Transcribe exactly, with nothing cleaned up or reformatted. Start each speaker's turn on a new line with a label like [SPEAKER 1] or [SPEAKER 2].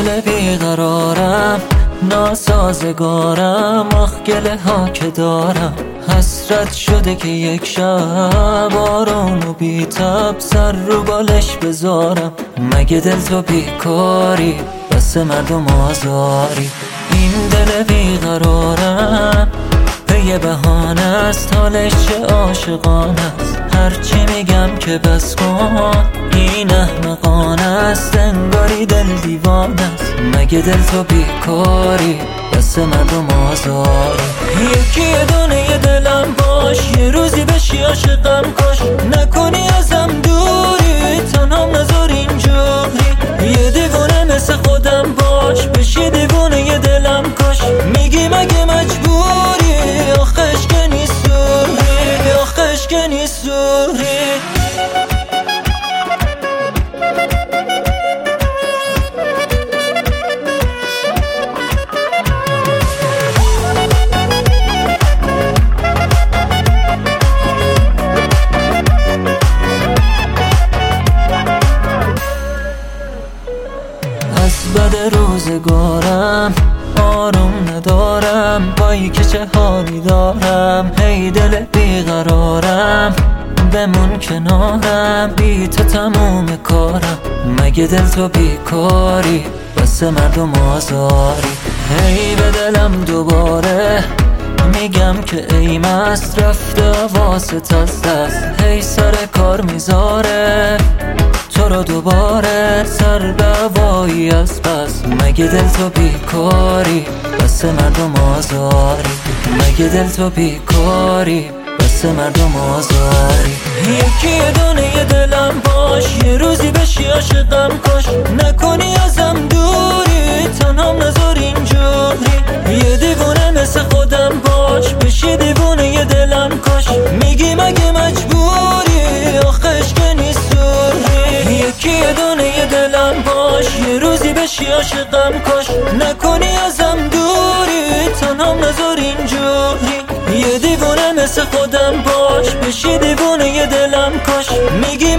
[SPEAKER 1] دل بیقرارم، ناسازگارم، آخ گله ها که دارم. حسرت شده که یک شب آروم و بی تب سر رو بالش بذارم. مگه دل تو بیکاری، بس مردم آزاری. این دل بیقرارم یه بهانه است، حالش چه عاشقانه است. هرچی میگم که بس کن، این احمقانه است، انگاری دل دیوانه است. مگه دل تو بیکاری، بس مردم آزاری. یکی یه دونه یه دلم باش، یه روزی بشی عاشقم کاش. نکنی ازم دوری، تنهام نذار اینجوری. یه دیوونه مثل خودم باش، بشی دیوونه یه دلم کاش. میگی مگه مجبوری، آخش که نیستوری، آخش که نیستوری. از بد روزگارم آروم ندارم، بایی که چه حالی دارم. هی دل بیقرارم، بمون کنارم، بی تو تموم کارم. مگه دل تو بیکاری، بس مردم آزاری. هی به دلم دوباره میگم که ای مست، رفته واسط از دست. هی سر کار میذاره تو رو دوباره، سر دوایی از پس. مگه دل تو بیکاری، بس مردم آزاری. مگه دل تو بیکاری، بس مردم آزاری. یکی یه دونه یه دلم باش، یه روزی بشی عاشقم کاش. نکنی ازم دوری، تنهام نذار اینجوری. یه دیوونه مثل خودم باش، بشی دیوونه یه دلم کاش. میگی مگه مجبوری، آخش که نیستوری. یکی یه دونه یه دلم باش، یه روزی بشی عاشقم کاش. نکنی ازم دوری، تنهام نذار اینجوری. یه دیوونه مثل خودم باش، بشی دیوونه یه دلم کاش. میگی